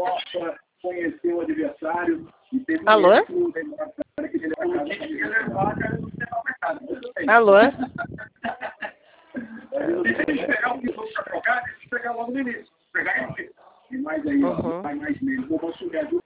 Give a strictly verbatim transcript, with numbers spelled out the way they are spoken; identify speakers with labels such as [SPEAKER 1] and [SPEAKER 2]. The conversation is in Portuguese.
[SPEAKER 1] Copa, conheceu o adversário e teve
[SPEAKER 2] Alô?
[SPEAKER 1] um que ele
[SPEAKER 2] Alô?
[SPEAKER 1] Deixa eu pegar o que vou jogar, deixa eu pegar logo no início. Pegar e mais aí, ó,
[SPEAKER 2] Uhum.
[SPEAKER 1] vai mais nele. Vou subir a